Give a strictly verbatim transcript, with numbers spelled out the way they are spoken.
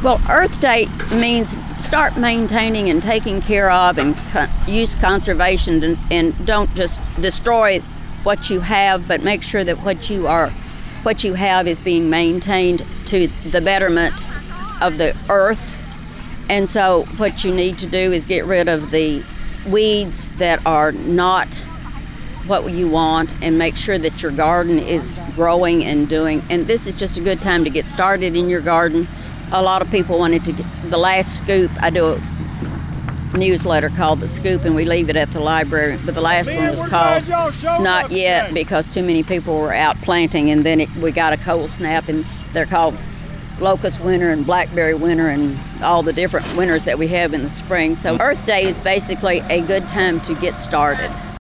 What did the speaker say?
Well, Earth Day means start maintaining and taking care of and co- use conservation and, and don't just destroy what you have, but make sure that what you are, what you have is being maintained to the betterment of the earth. And so what you need to do is get rid of the weeds that are not what you want and make sure that your garden is growing and doing. And this is just a good time to get started in your garden. A lot of people wanted to get the last scoop. I do a newsletter called The Scoop, and we leave it at the library. But the last one was called Not Yet because too many people were out planting, and then it, we got a cold snap, and they're called Locust Winter and Blackberry Winter and all the different winters that we have in the spring. So Earth Day is basically a good time to get started.